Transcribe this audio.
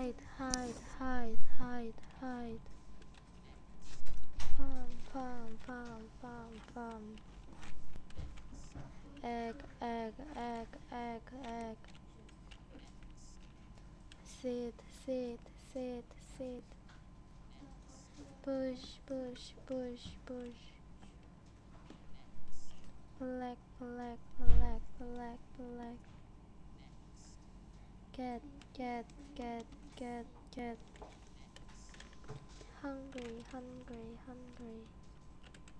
hide, hide, hide, hide. Farm, farm, farm, farm, farm. Egg, egg, egg, egg, egg. Seed, seed, seed, seed. Push, push, push, push. Black, black, black, black, black. Get, get, get, get, get. Hungry, hungry, hungry.